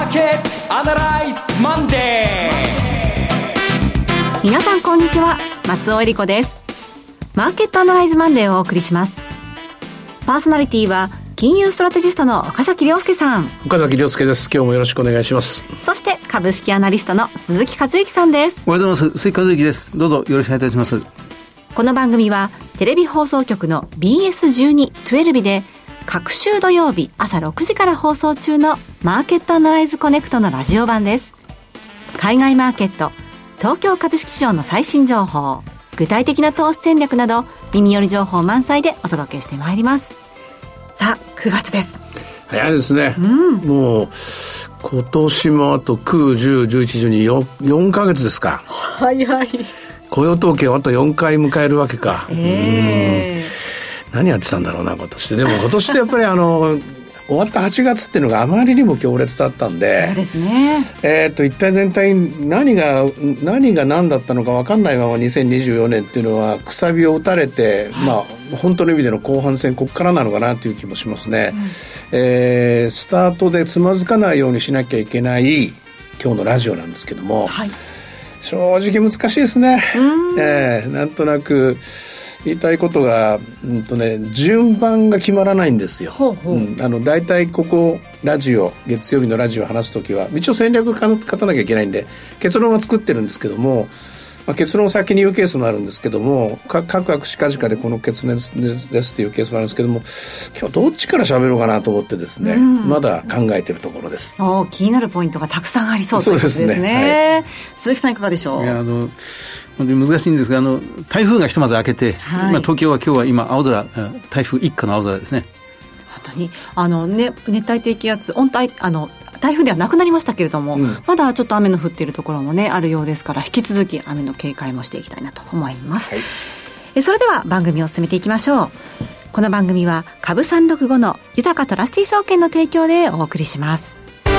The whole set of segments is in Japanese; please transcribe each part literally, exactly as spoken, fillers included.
ーケットアナライズマンデー。 皆さんこんにちは、松尾恵理子です。マーケットアナライズマンデーをお送りします。パーソナリティは金融ストラテジストの岡崎亮介さん。 岡崎亮介です。今日もよろしくお願いします。 そして株式アナリストの鈴木和之さんです。 おはようございます。鈴木和之です。どうぞよろしくお願いいたします。 この番組はテレビ放送局の ビーエスじゅうに じゅうに で各週土曜日朝ろくじから放送中のマーケットアナライズコネクトのラジオ版です。海外マーケット、東京株式市場の最新情報、具体的な投資戦略など耳寄り情報満載でお届けしてまいります。さあくがつです。 早いですね、うん、もう今年もあときゅう、じゅう、じゅういち、じゅうに 4, よんかげつですか。 早い。 雇用統計をあとよんかい迎えるわけか、 えー、何やってたんだろうな今年。でも今年ってやっぱりあの終わったはちがつっていうのがあまりにも強烈だったんで、 そうですね、 えー、っと一体全体何が何が何だったのか分かんないままにせんにじゅうよねんっていうのはくさびを打たれて、はい、まあ本当の意味での後半戦ここからなのかなという気もしますね、うんえー、スタートでつまずかないようにしなきゃいけない今日のラジオなんですけども、はい、正直難しいですね、えー、なんとなく言いたいことが、うんとね、順番が決まらないんですよ。ほうほう、うん、あのだいたいここラジオ月曜日のラジオを話すときは一応戦略か勝たなきゃいけないんで結論は作ってるんですけども、まあ、結論を先に言うケースもあるんですけども、か各々近々でこの結論ですですっていうケースもあるんですけども、今日どっちから喋ろうかなと思ってですね、うん、まだ考えてるところです。 お気になるポイントがたくさんありそうということですね。そうですね、はい、鈴木さんいかがでしょう。 いやあの本当に難しいんですが、あの台風がひとまず明けて、はい、今東京は今日は今青空、台風一過の青空ですね。 本当にあの、ね、熱帯低気圧温帯あの台風ではなくなりましたけれども、うん、まだちょっと雨の降っているところもねあるようですから、引き続き雨の警戒もしていきたいなと思います、はい、えそれでは番組を進めていきましょう。この番組は株さんろくごの豊かトラスティ証券の提供でお送りします。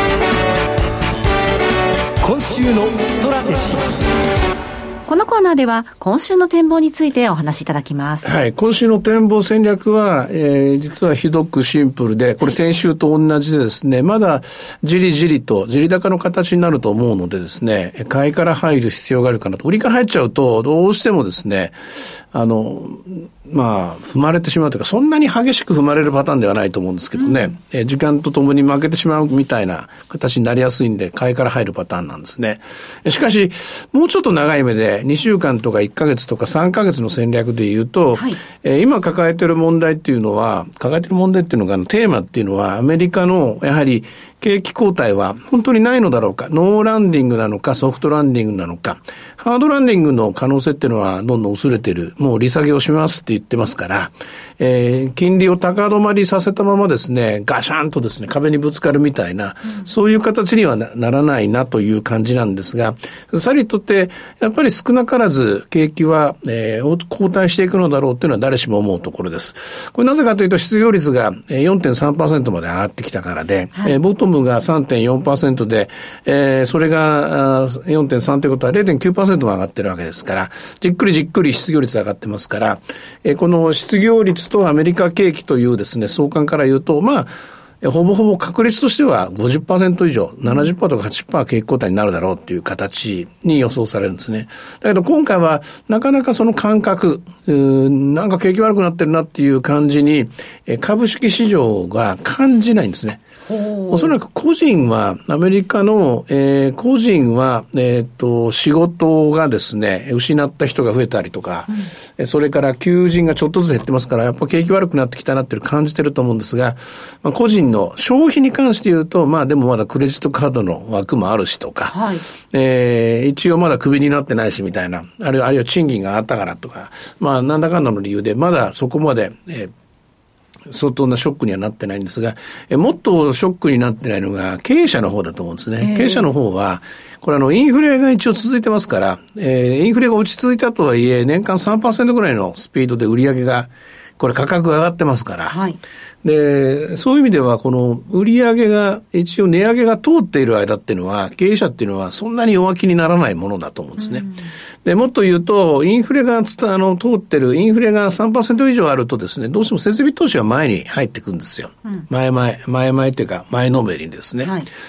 今週のストラテジー。 このコーナーでは今週の展望についてお話しいただきます。 はい、今週の展望戦略は、えー、実はひどくシンプルで、これ先週と同じでですね、まだじりじりとじり高の形になると思うのでですね、買いから入る必要があるかなと。売りから入っちゃうとどうしてもですね、あのまあ踏まれてしまうというか、そんなに激しく踏まれるパターンではないと思うんですけどね、うん、え時間とともに負けてしまうみたいな形になりやすいんで、買いから入るパターンなんですね。しかしもうちょっと長い目でにしゅうかんとかいっかげつとかさんかげつの戦略で言うと、はいえー、今抱えている問題っていうのは抱えている問題っていうのがテーマっていうのはアメリカのやはり景気後退は本当にないのだろうか、ノーランディングなのかソフトランディングなのか、ハードランディングの可能性っていうのはどんどん薄れてる、もう利下げをしますって言ってますから、えー、金利を高止まりさせたままですね、ガシャンとですね壁にぶつかるみたいな、うん、そういう形には な, ならないなという感じなんですが、さりとってやっぱり少なからず景気は、えー、後退していくのだろうというのは誰しも思うところです。これなぜかというと、失業率が よんてんさんパーセント まで上がってきたからで、はいえー、ボトムが さんてんよんパーセント で、えー、それが よんてんさん ということは れいてんきゅうパーセント も上がってるわけですから、じっくりじっくり失業率上がってますから、えー、この失業率とアメリカ景気というですね相関から言うと、まあほぼほぼ確率としては ごじゅっパーセント 以上 ななじゅっパーセント とか はちじゅっパーセント 景気後退になるだろうっていう形に予想されるんですね。だけど今回はなかなかその感覚、なんか景気悪くなってるなっていう感じに株式市場が感じないんですね。おそらく個人はアメリカの、えー、個人は、えー、と仕事がですね失った人が増えたりとか、うん、それから求人がちょっとずつ減ってますから、やっぱ景気悪くなってきたなっていう感じてると思うんですが、まあ、個人の消費に関して言うと、まあでもまだクレジットカードの枠もあるしとか、はいえー、一応まだクビになってないしみたいな、あるいはあるいは賃金が上がったからとか、まあなんだかんだの理由でまだそこまで、えー相当なショックにはなってないんですが、えもっとショックになってないのが経営者の方だと思うんですね。経営者の方はこれあのインフレが一応続いてますから、えー、インフレが落ち着いたとはいえ年間 さんパーセント ぐらいのスピードで売り上げがこれ価格が上がってますから、はい、でそういう意味ではこの売り上げが一応値上げが通っている間っていうのは経営者っていうのはそんなに弱気にならないものだと思うんですね。うんでもっと言うとインフレがあの通ってるインフレが さんパーセント 以上あるとですね、どうしても設備投資は前に入ってくるんですよ、うん、前々前々というか前のめりにですね、はい、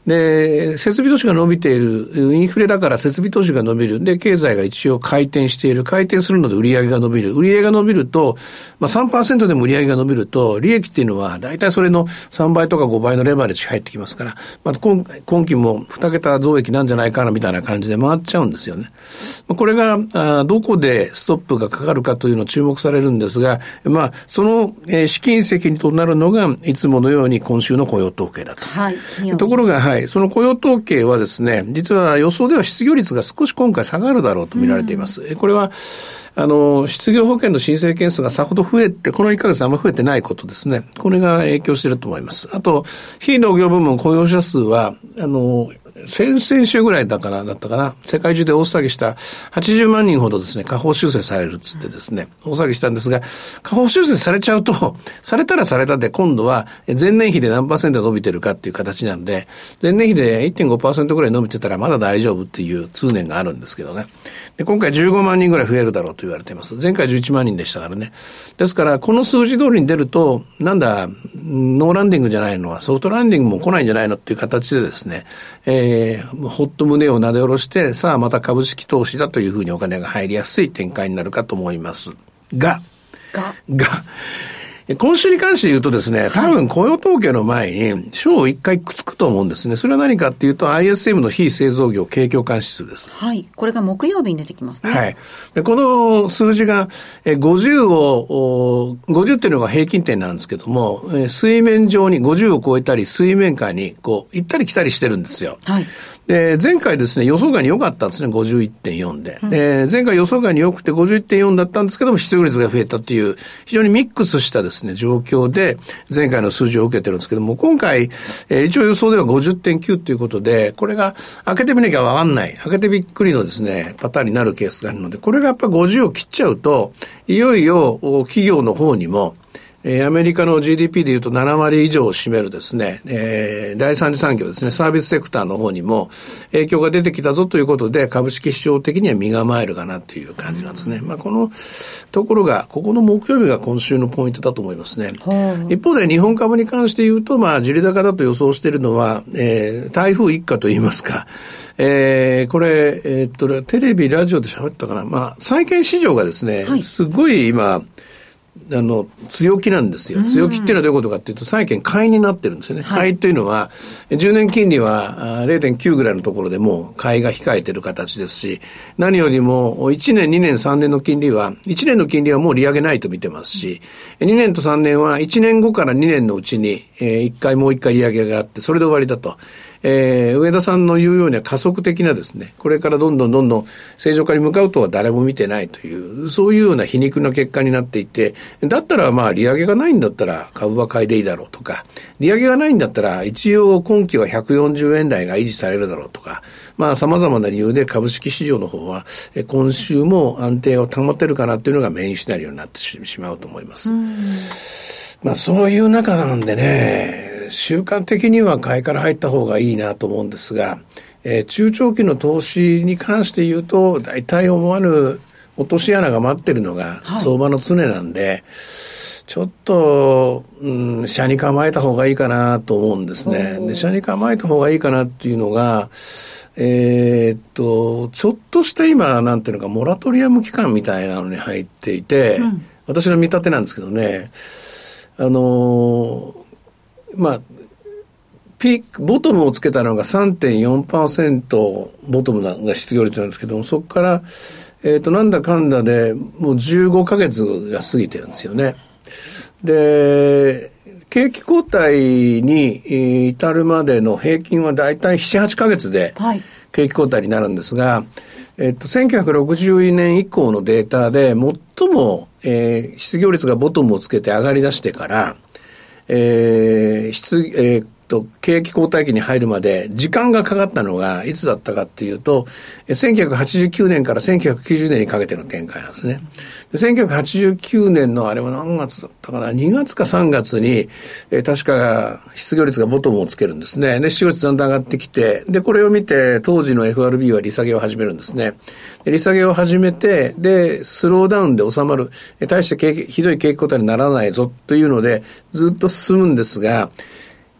で、設備投資が伸びている、インフレだから設備投資が伸びる。で、経済が一応回転している。回転するので売上が伸びる。売上が伸びると、まあ さんパーセント でも売上が伸びると、利益っていうのは大体それのさんばいとかごばいのレバレッジ入ってきますから、まあ、今, 今期もに桁増益なんじゃないかなみたいな感じで回っちゃうんですよね。これが、あどこでストップがかかるかというのを注目されるんですが、まあ、その、えー、試金石となるのが、いつものように今週の雇用統計だと。 はい。 ところが、はい、その雇用統計はですね、実は予想では失業率が少し今回下がるだろうと見られています。うん、これは、あの、失業保険の申請件数がさほど増えて、このいっかげつあんまり増えてないことですね。これが影響していると思います。あと、非農業部門雇用者数は、あの、先々週ぐらいだからだったかな。世界中で大騒ぎしたはちじゅうまんにんほどですね、下方修正されるっつってですね、大騒ぎしたんですが、下方修正されちゃうと、されたらされたで今度は前年比で何パーセント伸びてるかっていう形なので、前年比で いってんごパーセント ぐらい伸びてたらまだ大丈夫っていう通念があるんですけどね。で、今回じゅうごまんにんぐらい増えるだろうと言われています。前回じゅういちまんにんでしたからね。ですから、この数字通りに出ると、なんだ、ノーランディングじゃないのは、ソフトランディングも来ないんじゃないのっていう形でですね、えーえー、ほっと胸をなで下ろして、さあまた株式投資だというふうにお金が入りやすい展開になるかと思います。が、 が、 が、今週に関して言うとですね、多分雇用統計の前に章を一回くっつくと思うんですね。それは何かっていうと アイエスエム の非製造業景況感指数です。 はい。これが木曜日に出てきますね。 はい。で、この数字がごじゅうを、ごじゅうっていうのが平均点なんですけども、水面上にごじゅうを超えたり水面下にこう行ったり来たりしてるんですよ。 はい。 で、前回ですね、予想外に良かったんですね、ごじゅういってんよん で。うん、で、前回予想外に良くて ごじゅういってんよん だったんですけども、失業率が増えたっていう、非常にミックスしたですね、状況で、前回の数字を受けてるんですけども、今回、えー、一応予想では ごじゅってんきゅう ということで、これが開けてみなきゃわかんない、開けてびっくりのですね、パターンになるケースがあるので、これがやっぱごじゅうを切っちゃうと、いよいよ企業の方にも、えー、アメリカの ジーディーピー でいうとななわり以上を占めるですね、えー、第三次産業ですね、サービスセクターの方にも影響が出てきたぞということで、株式市場的には身構えるかなという感じなんですね。まあ、このところが、ここの木曜日が今週のポイントだと思いますね。一方で日本株に関して言うと、まあ、地利高だと予想しているのは、えー、台風一過と言いますか、えー、これ、えー、っと、テレビ、ラジオで喋ったかな。まあ、債券市場がですね、はい、すごい今、あの、強気なんですよ。強気っていうのはどういうことかっていうと、債券買いになってるんですよね。はい、買いというのは、じゅうねん金利は れいてんきゅう ぐらいのところでもう買いが控えてる形ですし、何よりもいちねん、にねん、さんねんの金利は、いちねんの金利はもう利上げないと見てますし、にねんとさんねんはいちねんごからにねんのうちに、えー、いっかいもういっかい利上げがあって、それで終わりだと。えー、上田さんの言うようには加速的なですね、これからどんどんどんどん正常化に向かうとは誰も見てないという、そういうような皮肉な結果になっていて、だったらまあ利上げがないんだったら株は買いでいいだろうとか、利上げがないんだったら一応今期はひゃくよんじゅうえん台が維持されるだろうとか、まあ様々な理由で株式市場の方は今週も安定を保てるかなというのがメインシナリオになってしまうと思います。まあそういう中なんでね、習慣的には買いから入った方がいいなと思うんですが、えー、中長期の投資に関して言うと、大体思わぬ落とし穴が待ってるのが相場の常なんで、はい、ちょっと、うん、車に構えた方がいいかなと思うんですね。で、車に構えた方がいいかなっていうのが、えー、っと、ちょっとした今、なんていうのか、モラトリアム期間みたいなのに入っていて、うん、私の見立てなんですけどね、あのー、まあ、ピーク、ボトムをつけたのが さんてんよんパーセント ボトムなが失業率なんですけども、そこから、えっと、なんだかんだでもうじゅうごかげつが過ぎてるんですよね。で、景気後退に至るまでの平均はだいたいななはちかげつで景気後退になるんですが、はい、えっと、せんきゅうひゃくろくじゅうねん以降のデータで最も、えー、失業率がボトムをつけて上がり出してから、えー、失、えー、っと、景気後退期に入るまで時間がかかったのがいつだったかっていうと、せんきゅうひゃくはちじゅうきゅうねんからせんきゅうひゃくきゅうじゅうねんにかけての展開なんですね。でせんきゅうひゃくはちじゅうきゅうねんのあれは何月だったかな、にがつかさんがつに、えー、確か失業率がボトムをつけるんですね。で、失業率だんだん上がってきて、で、これを見て当時の エフアールビー は利下げを始めるんですね。で利下げを始めて、で、スローダウンで収まる、えー、大して景気ひどい景気後退にならないぞというので、ずっと進むんですが、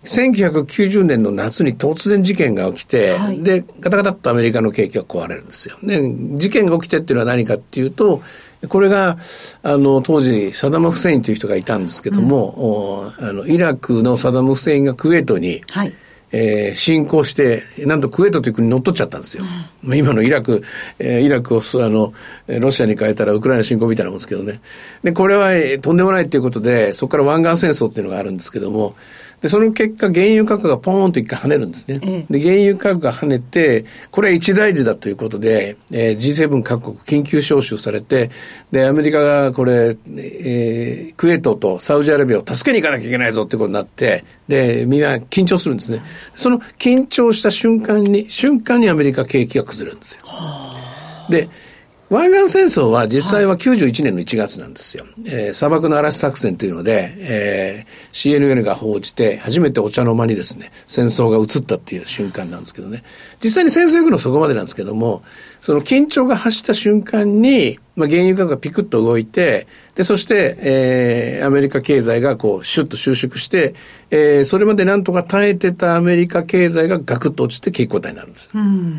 せんきゅうひゃくきゅうじゅうねんの夏に突然事件が起きて、はい、で、ガタガタっとアメリカの景気が壊れるんですよ。で、事件が起きてっていうのは何かっていうと、これが、あの、当時、サダム・フセインという人がいたんですけども、うん、あの、イラクのサダム・フセインがクウェートに、はい、えー、侵攻して、なんとクウェートという国に乗っ取っちゃったんですよ。うん、今のイラク、えー、イラクを、あの、ロシアに変えたらウクライナ侵攻みたいなもんですけどね。で、これは、えー、とんでもないということで、そこから湾岸戦争っていうのがあるんですけども、で、その結果、原油価格がポーンと一回跳ねるんですね。ええ、で、原油価格が跳ねて、これは一大事だということで、えー、ジーセブン 各国緊急招集されて、で、アメリカがこれ、えー、クウェートとサウジアラビアを助けに行かなきゃいけないぞってことになって、で、みんな緊張するんですね。その緊張した瞬間に、瞬間にアメリカ景気が崩れるんですよ。で、湾岸戦争は実際はきゅうじゅういちねんのいちがつなんですよ。はい、えー、砂漠の嵐作戦というので、えー、シーエヌエヌ が報じて初めてお茶の間にですね、戦争が移ったっていう瞬間なんですけどね。実際に戦争行くのそこまでなんですけども、その緊張が走った瞬間に、まあ、原油価格がピクッと動いて、で、そして、えー、アメリカ経済がこう、シュッと収縮して、えー、それまでなんとか耐えてたアメリカ経済がガクッと落ちて景気後退になるんです。うん、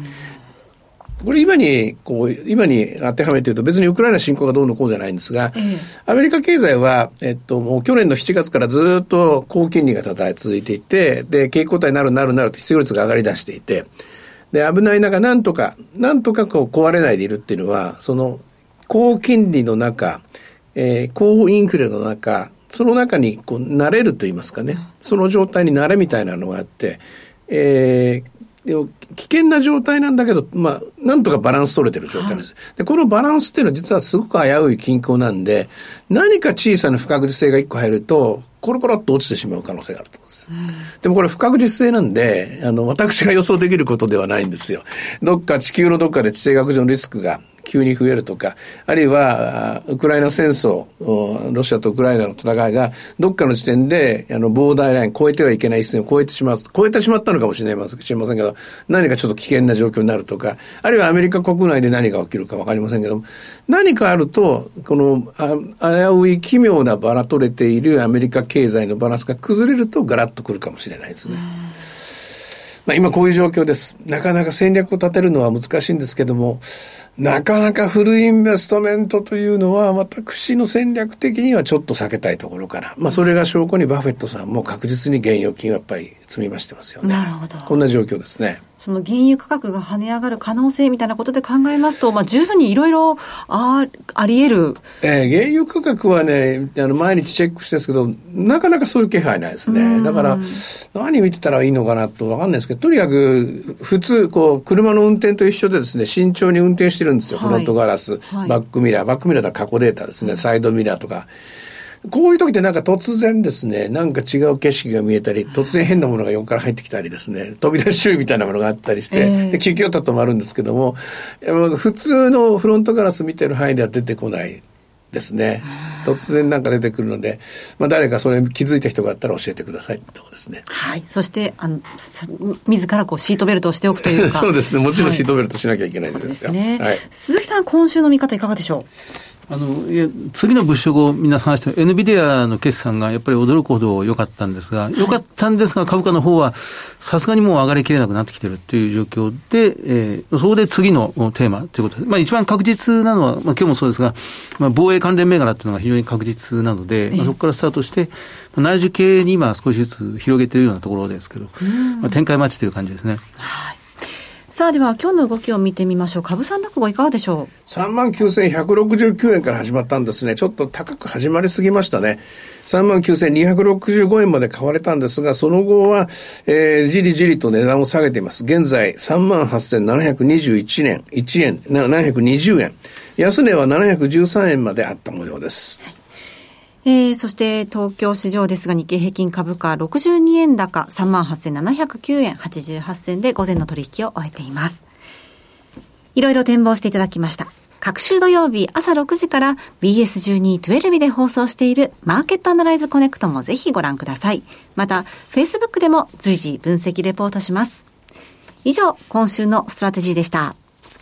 これ今に、こう、今に当てはめて言うと別にウクライナ侵攻がどうのこうじゃないんですが、ええ、アメリカ経済は、えっと、もう去年のしちがつからずっと高金利が続いていて、で、景気後退になるなるなると失業率が上がり出していて、で、危ない中、なんとか、なんとかこう壊れないでいるっていうのは、その、高金利の中、えー、高インフレの中、その中にこう、慣れると言いますかね、その状態に慣れみたいなのがあって、えー、で危険な状態なんだけど、まあ、なんとかバランス取れてる状態なんです。はい、で、このバランスっていうのは実はすごく危うい均衡なんで、何か小さな不確実性が一個入ると、コロコロっと落ちてしまう可能性があると思うんです。うん、でもこれ不確実性なんで、あの、私が予想できることではないんですよ。どっか地球のどっかで地政学上のリスクが急に増えるとか、あるいは、ウクライナ戦争、ロシアとウクライナの戦いが、どっかの時点で、あの、ボーダーライン、越えてはいけない一線を越えてしまう、越えてしまったのかもしれませんけど、何かちょっと危険な状況になるとか、あるいはアメリカ国内で何が起きるかわかりませんけども、何かあると、この、あ、危うい奇妙なバラ取れているアメリカ経済のバランスが崩れるとガラッとくるかもしれないですね。まあ、今こういう状況です。なかなか戦略を立てるのは難しいんですけども、なかなかフルインベストメントというのは私の戦略的にはちょっと避けたいところかな。まあ、それが証拠にバフェットさんも確実に現預金をやっぱり積み増してますよね。 なるほど。 こんな状況ですね。 その原油価格が跳ね上がる可能性みたいなことで考えますと、まあ、十分にいろいろあり得る。 えー、原油価格はね、あの毎日チェックしてるんですけど、なかなかそういう気配ないですね。だから何見てたらいいのかなとわかんないですけど、とにかく普通こう車の運転と一緒でですね、慎重に運転してるんですよ。はい、フロントガラス、はい、バックミラー、バックミラーは過去データですね、うん、サイドミラーとか。こういう時ってなんか突然ですね、なんか違う景色が見えたり、突然変なものが横から入ってきたりですね、飛び出し注意みたいなものがあったりして、えー、で、救急ともあるんですけども、普通のフロントガラス見てる範囲では出てこないですね。突然なんか出てくるので、まあ誰かそれ気づいた人があったら教えてくださいってとこですね。 はい。そして、あの、自らこうシートベルトをしておくというか。 そうですね。もちろんシートベルトしなきゃいけないですよ。 はい、ですね。 はい。 鈴木さん、今週の見方いかがでしょう？ あのいや次の物色を皆さん話して エヌビディア の決算がやっぱり驚くほど良かったんですが、良かったんですが株価の方はさすがにもう上がりきれなくなってきているという状況で、えー、そこで次のテーマということで、まあ、一番確実なのは、まあ、今日もそうですが、まあ、防衛関連銘柄というのが非常に確実なので、まあ、そこからスタートして内需系に今少しずつ広げているようなところですけど、まあ、展開待ちという感じですね。 はい。さあでは今日の動きを見てみましょう。株三六五いかがでしょう？ さんまんきゅうせんひゃくろくじゅうきゅうえんから始まったんですね。ちょっと高く始まりすぎましたね。さんまんきゅうせんにひゃくろくじゅうごえんまで買われたんですが、その後は、えー、じりじりと値段を下げています。現在 さんまんはっせんななひゃくにじゅういちえん、いちえん、ななひゃくにじゅうえん。安値はななひゃくじゅうさんえんまであった模様です。はい。 えー、そして東京市場ですが、日経平均株価ろくじゅうにえん高 さんまんはっせんななひゃくきゅうえんはちじゅうはっせんで午前の取引を終えています。いろいろ展望していただきました。各週土曜日朝ろくじから ビーエスじゅうに じゅうに で放送しているマーケットアナライズコネクトもぜひご覧ください。また Facebook でも随時分析レポートします。以上、今週のストラテジーでした。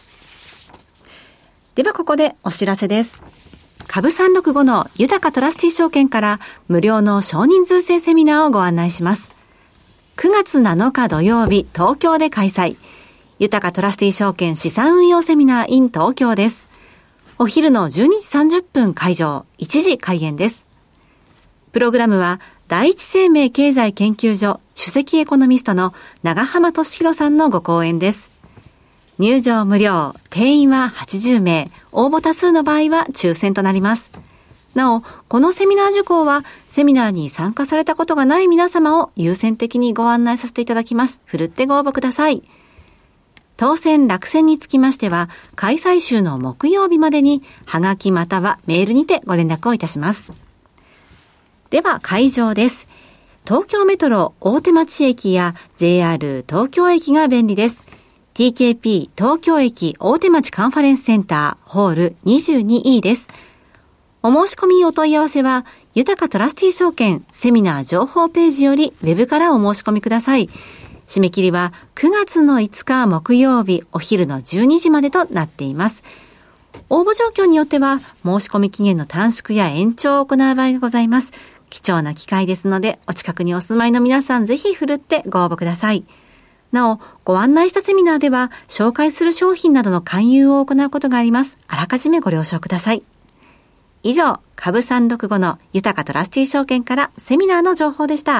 ではここでお知らせです。株さんろくごの豊かトラスティ証券から無料の少人数制セミナーをご案内します。 くがつなのか土曜日、東京で開催。豊かトラスティ証券資産運用セミナー in 東京です。お昼のじゅうにじさんじゅっぷん会場、いちじ開演です。プログラムは、第一生命経済研究所首席エコノミストの長浜俊弘さんのご講演です。入場無料、定員ははちじゅうめい、応募多数の場合は抽選となります。なお、このセミナー受講は、セミナーに参加されたことがない皆様を優先的にご案内させていただきます。ふるってご応募ください。当選落選につきましては、開催週の木曜日までに、はがきまたはメールにてご連絡をいたします。では、会場です。東京メトロ大手町駅や ジェイアール 東京駅が便利です。ティーケーピー 東京駅大手町カンファレンスセンターホール にじゅうにイー です。お申し込みお問い合わせは、豊かトラスティ証券セミナー情報ページよりウェブからお申し込みください。締め切りはくがつのいつか木曜日お昼のじゅうにじまでとなっています。応募状況によっては申し込み期限の短縮や延長を行う場合がございます。貴重な機会ですので、お近くにお住まいの皆さんぜひふるってご応募ください。なお、ご案内したセミナーでは紹介する商品などの勧誘を行うことがあります。あらかじめご了承ください。以上、株さんろくごの豊かトラスティ証券からセミナーの情報でした。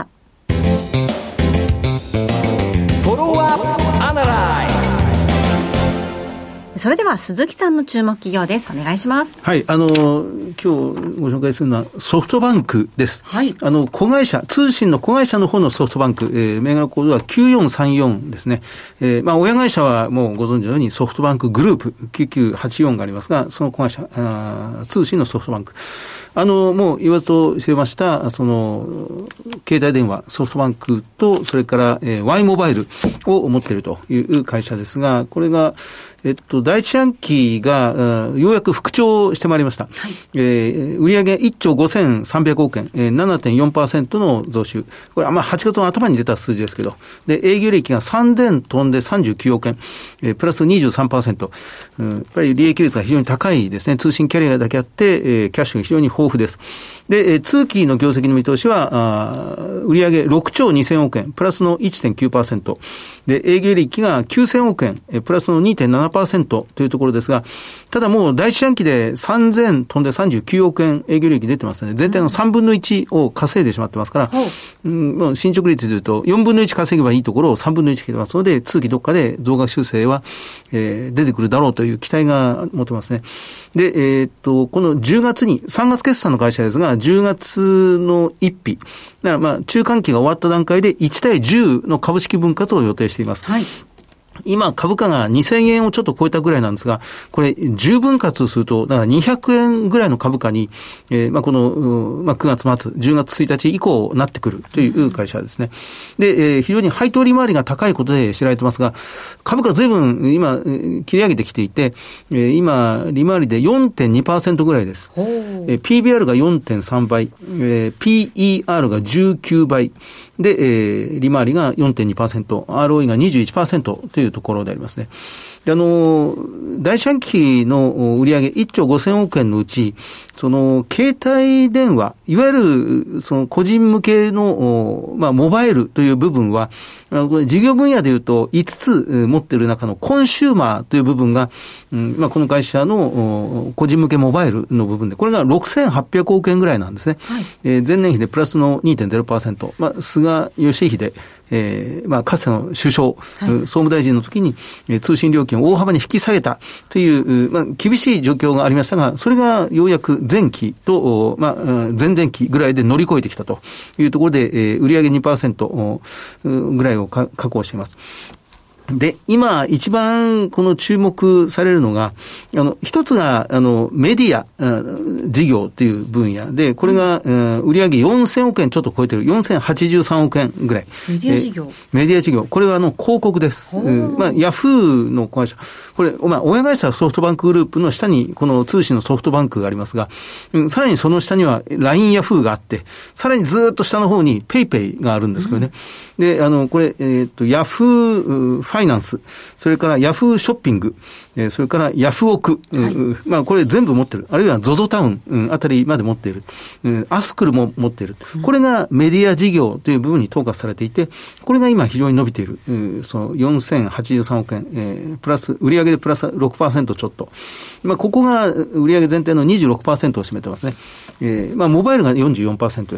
それでは鈴木さんの注目企業です。お願いします。 はい、あの今日ご紹介するのはソフトバンクです。はい。あの子会社、通信の子会社の方のソフトバンク、えー、銘柄コードはきゅうよんさんよんですね。えー、まあ親会社はもうご存知のようにソフトバンクグループきゅうきゅうはちよんがありますが、その子会社、あ通信のソフトバンク。あの、もう言わずと知れました、その、携帯電話、ソフトバンクと、それから、えー、Y モバイルを持っているという会社ですが、これが、えっと、第一四半期が、ようやく復調してまいりました。はい、えー、売上いっちょうごせんさんびゃくおくえん、えー、ななてんよんパーセント の増収。これ、まあ、はちがつの頭に出た数字ですけど、で、営業利益がさんぜん飛んでさんじゅうきゅうおくえん、えー、プラス にじゅうさんパーセント、うん。やっぱり利益率が非常に高いですね。通信キャリアだけあって、えー、キャッシュが非常に豊富です。で、えー、通期の業績の見通しは、あ売上ろくちょうにせんおくえん、プラスの いってんきゅうパーセント。で、営業利益がきゅうせんおくえん、えー、プラスの にてんななパーセント というところですが、ただもう第一四半期でさんぜん飛んでさんじゅうきゅうおくえん営業利益出てますので、全体のさんぶんのいちを稼いでしまってますから、うん、もう進捗率でいうとよんぶんのいち稼げばいいところをさんぶんのいち稼いでますので、通期どっかで増額修正は、えー、出てくるだろうという期待が持てますね。で、えー、っと、このじゅうがつに、さんがつ決算の会社ですが、じゅうがつのいっ日、だからまあ中間期が終わった段階でいちたいじゅうの株式分割を予定しています。はい。今株価がにせんえんをちょっと超えたぐらいなんですが、これじゅうぶん割すると、だからにひゃくえんぐらいの株価に、えー、まあこの、まあくがつ末、じゅうがつついたち以降なってくるという会社ですね。で、えー、非常に配当利回りが高いことで知られてますが、株価随分今切り上げてきていて、えー、今利回りで よんてんにパーセント ぐらいです。えー、ピービーアール が よんてんさんばい、えー、ピーイーアール がじゅうきゅうばいで、えー、利回りが よんてんにパーセント、アールオーイー が にじゅういちパーセント というところでありますね。で、あの、第一四半期の売上いっちょうごせんおくえんのうち、その、携帯電話、いわゆる、その、個人向けの、まあ、モバイルという部分は、あの、これ事業分野でいうと、いつつ持っている中のコンシューマーという部分が、うん、まあ、この会社の個人向けモバイルの部分で、これがろくせんはっぴゃくおくえんぐらいなんですね。はい、えー、前年比でプラスの にてんゼロパーセント。まあ、菅義偉、えー、まあ、かつての首相、はい、総務大臣の時に、えー、通信料金を大幅に引き下げたという、まあ、厳しい状況がありましたが、それがようやく前期と、まあ、前々期ぐらいで乗り越えてきたというところで、えー、売上 にパーセント ぐらいを確保しています。で、今一番この注目されるのが、あの、一つが、あの、メディア、事業っていう分野で、これが、うん、売上よんせんおくえんちょっと超えてる、よんせんはちじゅうさんおくえんぐらい。 メディア事業メディア事業。これはあの、広告です。うん、まあ、ヤフーの会社。これ、まあ、親会社はソフトバンクグループの下に、この通信のソフトバンクがありますが、うん、さらにその下には ライン ヤフーがあって、さらにずっと下の方に ペイペイがあるんですけどね。うん、で、あの、これ、えっと、ヤフーファァイナンス、それからヤフーショッピング、えー、それからヤフオク、はい、まあこれ全部持ってる。あるいは ゾゾ タウン、うん、あたりまで持っている。うん、アスクルも持っている。これがメディア事業という部分に統括されていて、これが今非常に伸びている。うん、そのよんせんはちじゅうさんおくえん、えー、プラス、売上でプラス ろくパーセント ちょっと。まあここが売上全体の にじゅうろくパーセント を占めてますね。えー、まあモバイルが よんじゅうよんパーセント です。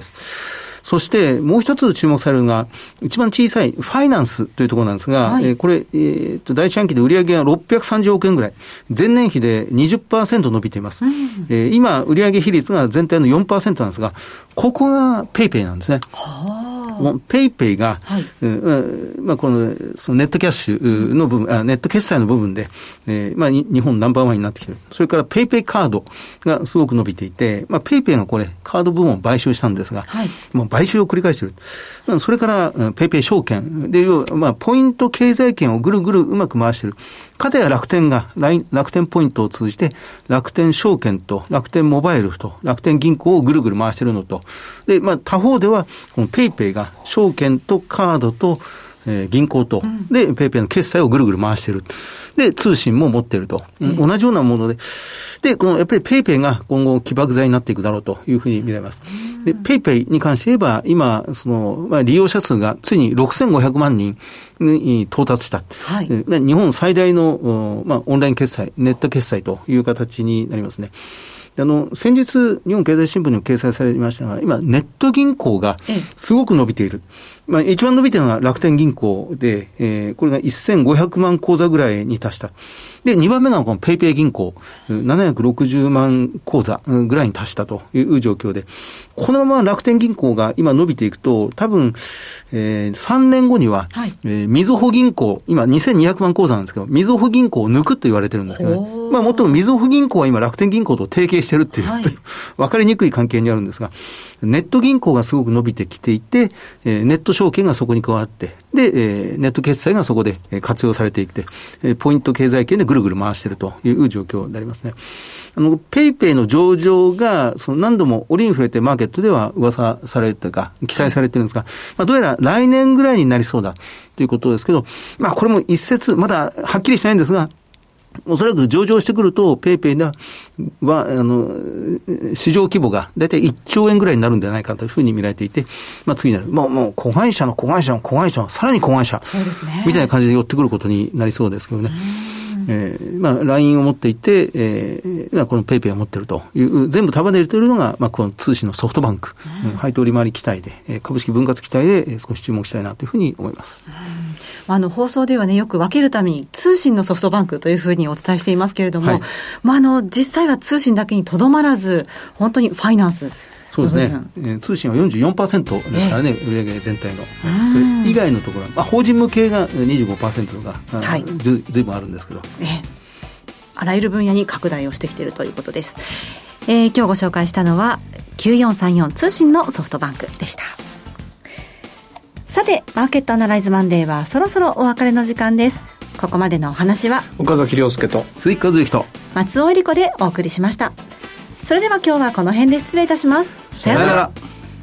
そしてもう一つ注目されるのが一番小さいファイナンスというところなんですが、はい、えー、これ、えー、と第一半期で売上がろっぴゃくさんじゅうおくえんぐらい、前年比で にじゅっパーセント 伸びています、うん、えー、今売上比率が全体の よんパーセント なんですが、ここがペイペイなんですね。ペイペイが、はい、うん、まあ、このそのネットキャッシュの部分、あネット決済の部分で、えーまあ、日本ナンバーワンになってきている。それからペイペイカードがすごく伸びていて、まあ、ペイペイがこれカード部門を買収したんですが、はい、もう買収を繰り返している。それからペイペイ証券でいう、まあ、ポイント経済圏をぐるぐるうまく回している。かたや楽天が楽天ポイントを通じて楽天証券と楽天モバイルと楽天銀行をぐるぐる回しているのと、で、まあ、他方ではこのペイペイが証券とカードと、えー、銀行と、うん、でペイペイの決済をぐるぐる回している。で通信も持っていると、うん、同じようなもので、でこのやっぱりペイペイが今後起爆剤になっていくだろうというふうに見られます。でペイペイに関して言えば今その、まあ、利用者数がついにろくせんごひゃくまんにんに到達した、はい、日本最大の、まあ、オンライン決済ネット決済という形になりますね。あの先日日本経済新聞にも掲載されましたが、今ネット銀行がすごく伸びている。まあ、一番伸びているのは楽天銀行で、えー、これがせんごひゃくまん口座ぐらいに達した。で、にばんめがこのペイペイ銀行、ななひゃくろくじゅうまん口座ぐらいに達したという状況で、このまま楽天銀行が今伸びていくと、多分、えー、さんねんごには、はい、えー、みずほ銀行、今にせんにひゃくまん口座なんですけど、みずほ銀行を抜くと言われてるんですけどね。まあ、もっともみずほ銀行は今楽天銀行と提携してるっていう、はい、分かりにくい関係にあるんですが、ネット銀行がすごく伸びてきていて、えー、ネット証券がそこに加わって、で、えー、ネット決済がそこで活用されていって、えー、ポイント経済圏でぐるぐる回しているという状況になりますね。あの、ペイペイの上場が、その何度も折に触れてマーケットでは噂されるというか、期待されているんですが、まあ、どうやら来年ぐらいになりそうだということですけど、まあ、これも一説、まだはっきりしないんですが、おそらく上場してくると、ペイペイは、は、あの、市場規模がだいたいいっちょうえんぐらいになるんじゃないかというふうに見られていて、まあ次になる。もう、もう、子会社の子会社の子会社のさらに子会社。そうですね。みたいな感じで寄ってくることになりそうですけどね。えー、まあ ライン を持っていて、えー、このペイペイを持っているという、全部束ねているのが、まあこの通信のソフトバンク、うん、配当利回り期待で、株式分割期待で少し注目したいなというふうに思います。 うん、あの放送ではね、よく分けるために通信のソフトバンクというふうにお伝えしていますけれども、はい、まああの実際は通信だけにとどまらず、本当にファイナンス。 そうですね、えー、通信は よんじゅうよんパーセント ですからね、えー、売上全体の、それ以外のところは、まあ、法人向けが にじゅうごパーセント が、はい、ず, ずいぶんあるんですけど、えー、 あらゆる分野に拡大をしてきているということです。えー、今日ご紹介したのはきゅうよんさんよん通信のソフトバンクでした。さて、マーケットアナライズマンデーはそろそろお別れの時間です。ここまでのお話は岡崎亮介と鈴木和之と松尾恵理子でお送りしました。それでは今日はこの辺で失礼いたします。 さようなら。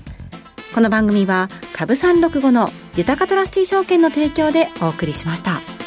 この番組は株さんろくごの豊かトラスティ証券の提供でお送りしました。